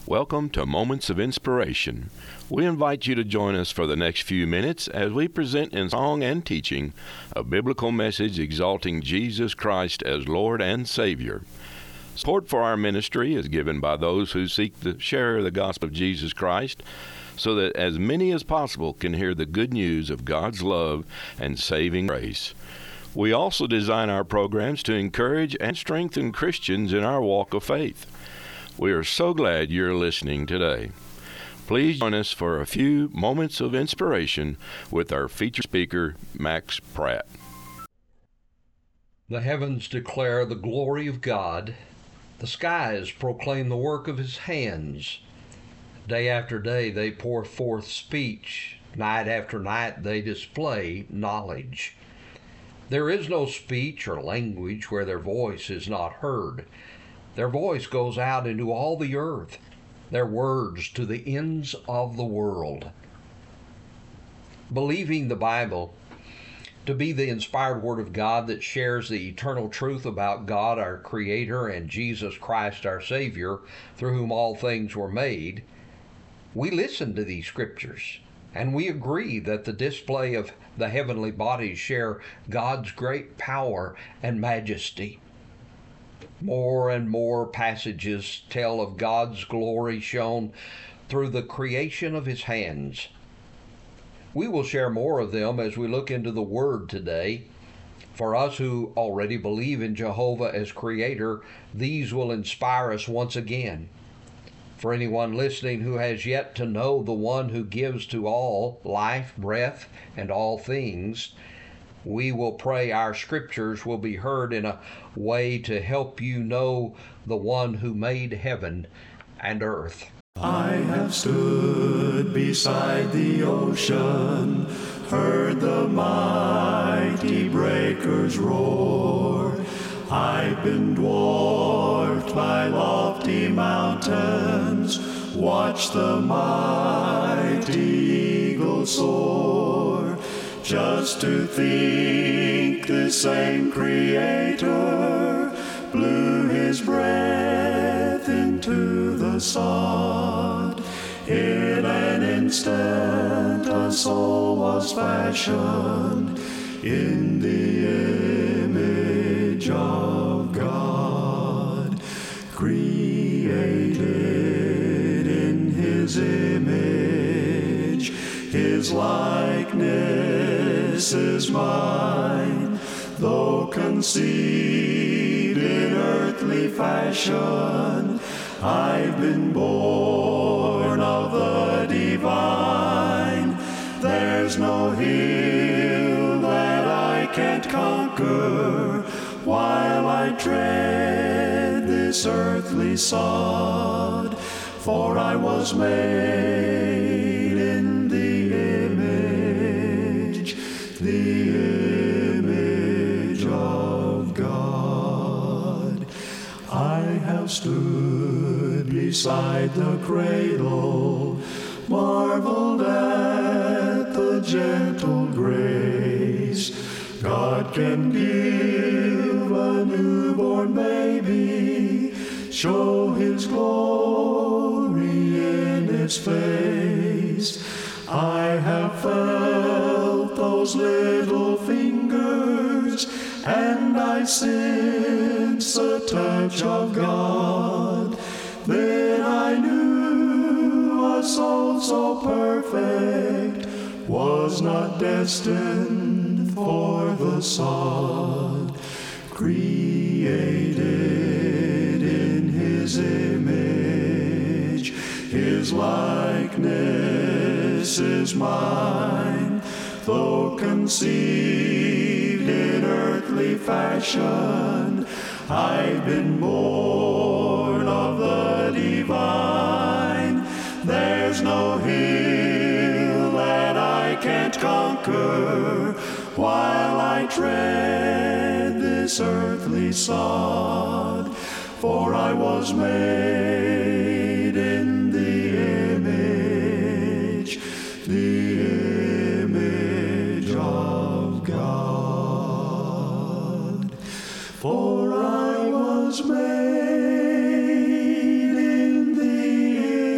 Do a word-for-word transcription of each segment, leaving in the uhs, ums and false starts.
Welcome to Moments of Inspiration. We invite you to join us for the next few minutes as we present in song and teaching a biblical message exalting Jesus Christ as Lord and Savior. Support for our ministry is given by those who seek to share the gospel of Jesus Christ so that as many as possible can hear the good news of God's love and saving grace. We also design our programs to encourage and strengthen Christians in our walk of faith. We are so glad you're listening today. Please join us for a few moments of inspiration with our featured speaker, Max Pratt. The heavens declare the glory of God. The skies proclaim the work of His hands. Day after day they pour forth speech. Night after night they display knowledge. There is no speech or language where their voice is not heard. Their voice goes out into all the earth, their words to the ends of the world. Believing the Bible to be the inspired Word of God that shares the eternal truth about God, our Creator, and Jesus Christ, our Savior, through whom all things were made, we listen to these scriptures, and we agree that the display of the heavenly bodies share God's great power and majesty. More and more passages tell of God's glory shown through the creation of His hands. We will share more of them as we look into the Word today. For us who already believe in Jehovah as Creator, these will inspire us once again. For anyone listening who has yet to know the one who gives to all life, breath, and all things, we will pray our scriptures will be heard in a way to help you know the one who made heaven and earth. I have stood beside the ocean, heard the mighty breakers roar. I've been dwarfed by lofty mountains, watched the mighty eagle soar. Just to think the same Creator blew His breath into the sod. In an instant a soul was fashioned in the image of God, created in His image, His likeness is mine, though conceived in earthly fashion, I've been born of the divine. There's no hill that I can't conquer while I tread this earthly sod, for I was made in the image, the image of God. I have stood beside the cradle, marveled at the gentle grace God can give a newborn baby, show His glory in its face. I have felt those little fingers, and I sense a touch of God. Then I knew a soul so perfect was not destined for the sod, created in His image, His likeness is mine, though conceived in earthly fashion, I've been born of the divine. There's no hill that I can't conquer while I tread this earthly sod, for I was made in the image, the image of God. For I was made in the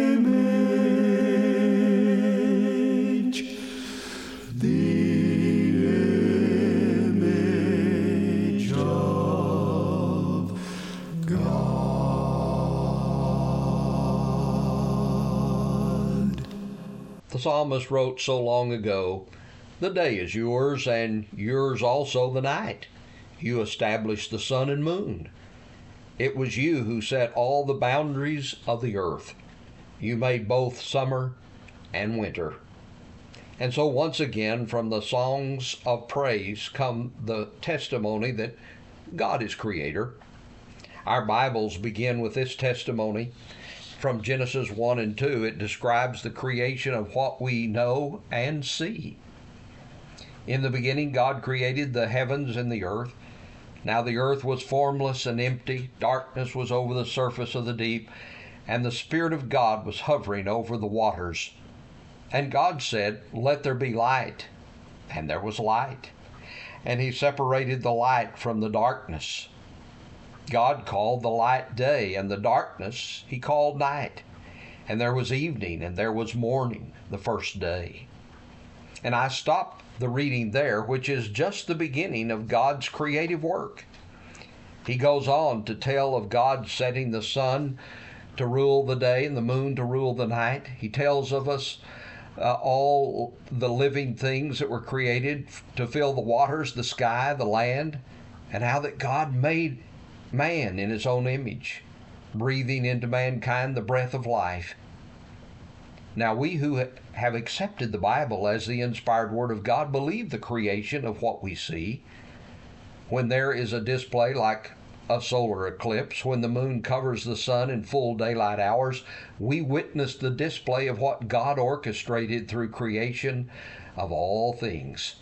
The psalmist wrote so long ago, "The day is yours, and yours also the night. You established the sun and moon. It was you who set all the boundaries of the earth. You made both summer and winter." And so once again, from the songs of praise come the testimony that God is creator. Our Bibles begin with this testimony. From Genesis one and two, it describes the creation of what we know and see. "In the beginning, God created the heavens and the earth. Now the earth was formless and empty. Darkness was over the surface of the deep, and the Spirit of God was hovering over the waters. And God said, 'Let there be light.' And there was light. And He separated the light from the darkness. God called the light day, and the darkness He called night. And there was evening, and there was morning, the first day." And I stop the reading there, which is just the beginning of God's creative work. He goes on to tell of God setting the sun to rule the day and the moon to rule the night. He tells of us uh, all the living things that were created to fill the waters, the sky, the land, and how that God made man in His own image, breathing into mankind the breath of life. Now, we who have accepted the Bible as the inspired Word of God believe the creation of what we see. When there is a display like a solar eclipse, when the moon covers the sun in full daylight hours, we witness the display of what God orchestrated through creation of all things.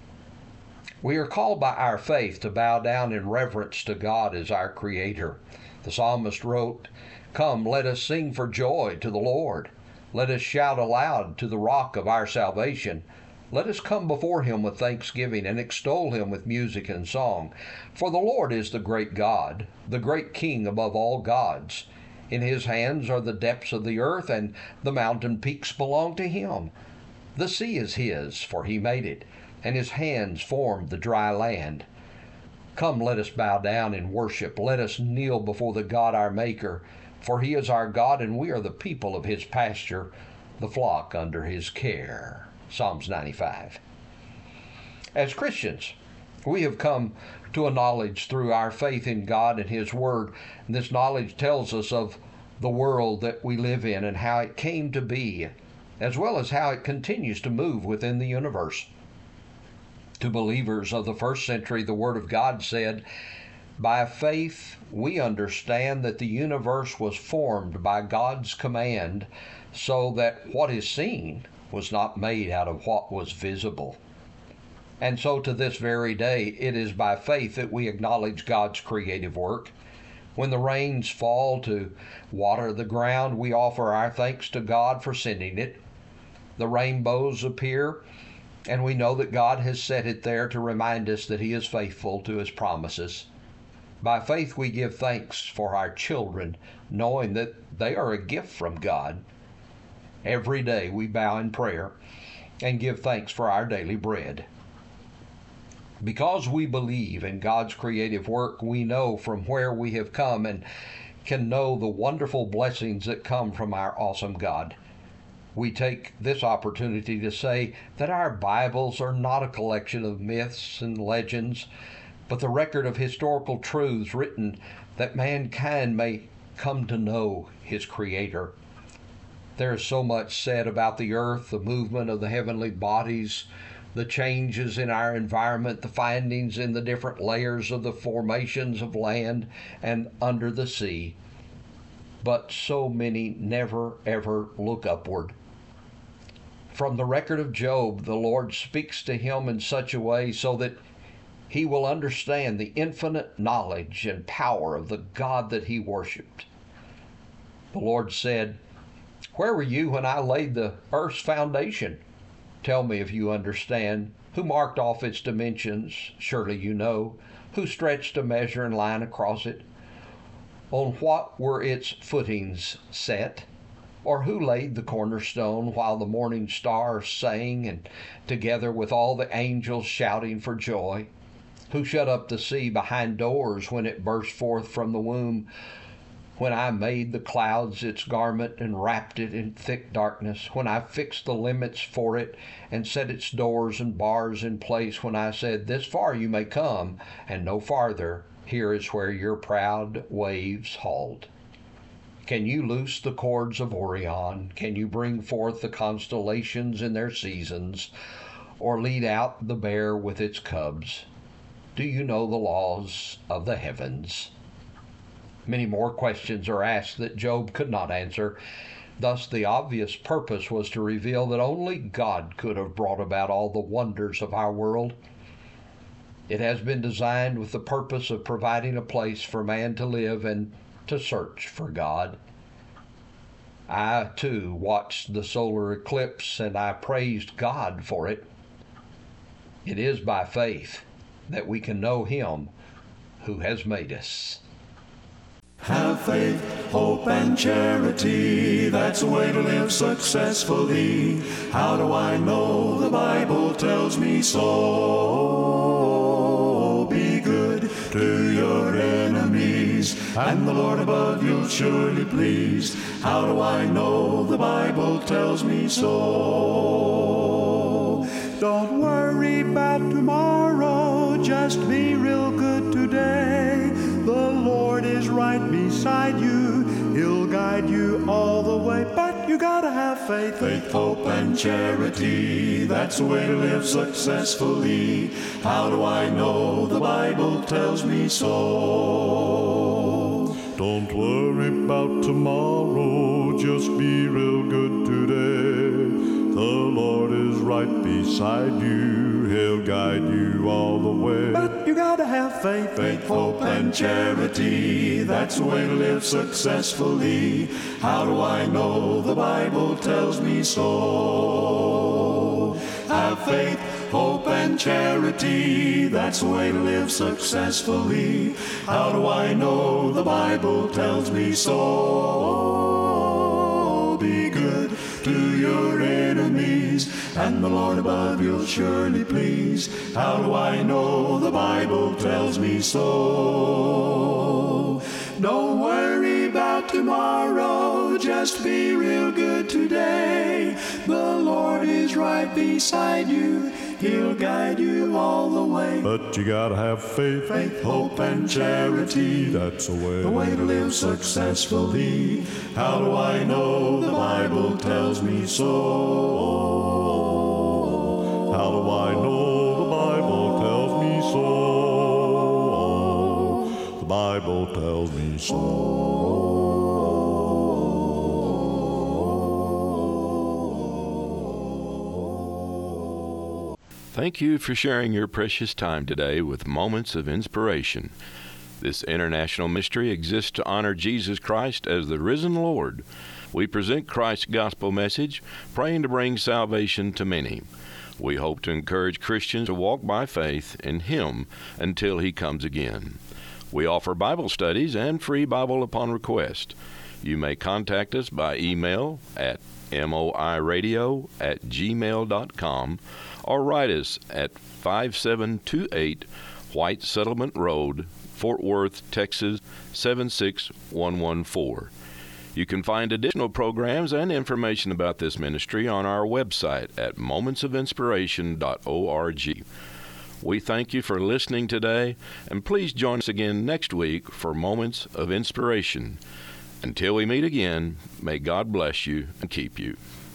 We are called by our faith to bow down in reverence to God as our Creator. The psalmist wrote, "Come, let us sing for joy to the Lord. Let us shout aloud to the rock of our salvation. Let us come before Him with thanksgiving and extol Him with music and song. For the Lord is the great God, the great King above all gods. In His hands are the depths of the earth, and the mountain peaks belong to Him. The sea is His, for He made it, and His hands formed the dry land. Come, let us bow down in worship. Let us kneel before the God our Maker. For He is our God, and we are the people of His pasture, the flock under His care." Psalms ninety-five. As Christians, we have come to a knowledge through our faith in God and His Word. And this knowledge tells us of the world that we live in and how it came to be, as well as how it continues to move within the universe. To believers of the first century, the Word of God said, "By faith we understand that the universe was formed by God's command, so that what is seen was not made out of what was visible." And so to this very day, it is by faith that we acknowledge God's creative work. When the rains fall to water the ground, we offer our thanks to God for sending it. The rainbows appear, and we know that God has set it there to remind us that He is faithful to His promises. By faith we give thanks for our children, knowing that they are a gift from God. Every day we bow in prayer and give thanks for our daily bread. Because we believe in God's creative work, we know from where we have come and can know the wonderful blessings that come from our awesome God. We take this opportunity to say that our Bibles are not a collection of myths and legends, but the record of historical truths written that mankind may come to know His Creator. There is so much said about the earth, the movement of the heavenly bodies, the changes in our environment, the findings in the different layers of the formations of land and under the sea. But so many never ever look upward. From the record of Job, the Lord speaks to him in such a way so that he will understand the infinite knowledge and power of the God that he worshiped. The Lord said, "Where were you when I laid the earth's foundation? Tell me if you understand. Who marked off its dimensions? Surely you know. Who stretched a measure and line across it? On what were its footings set? Or who laid the cornerstone while the morning stars sang, and together with all the angels shouting for joy? Who shut up the sea behind doors when it burst forth from the womb? when I made the clouds its garment and wrapped it in thick darkness, when I fixed the limits for it and set its doors and bars in place, when I said, this far you may come and no farther, here is where your proud waves halt. Can you loose the cords of Orion? Can you bring forth the constellations in their seasons, or lead out the bear with its cubs? Do you know the laws of the heavens? Many more questions are asked that Job could not answer. Thus, the obvious purpose was to reveal that only God could have brought about all the wonders of our world. It has been designed with the purpose of providing a place for man to live and to search for God. I, too, watched the solar eclipse, and I praised God for it. It is by faith that we can know Him who has made us. Have faith, hope, and charity. That's the way to live successfully. How do I know? The Bible tells me so. Be good to your enemies, and the Lord above you'll surely please. How do I know? The Bible tells me so. Don't worry about tomorrow, just be real good today. The Lord is right beside you, He'll guide you all the way. But you gotta have faith, faith, hope, and charity. That's the way to live successfully. How do I know? The Bible tells me so. Don't worry about tomorrow, just be real good today. The Lord is right beside you, He'll guide you all the way. But you gotta have faith, faith, hope, and charity. That's the way to live successfully. How do I know? The Bible tells me so. Have faith, hope, and charity. That's the way to live successfully. How do I know? The Bible tells me so. Be good to your enemies, and the Lord above you'll surely please. How do I know? The Bible tells me so. Don't worry about tomorrow, just be real good today. The Lord is right beside you, He'll guide you all the way. But you gotta have faith, faith, hope, and charity. That's the way, the way to live successfully. How do I know? The Bible tells me so. How do I know? The Bible tells me so. The Bible tells me so. Thank you for sharing your precious time today with Moments of Inspiration. This international ministry exists to honor Jesus Christ as the risen Lord. We present Christ's gospel message, praying to bring salvation to many. We hope to encourage Christians to walk by faith in Him until He comes again. We offer Bible studies and free Bible upon request. You may contact us by email at moiradio at gmail dot com or write us at five seven two eight White Settlement Road, Fort Worth, Texas seven six one one four. You can find additional programs and information about this ministry on our website at moments of inspiration dot org. We thank you for listening today, and please join us again next week for Moments of Inspiration. Until we meet again, may God bless you and keep you.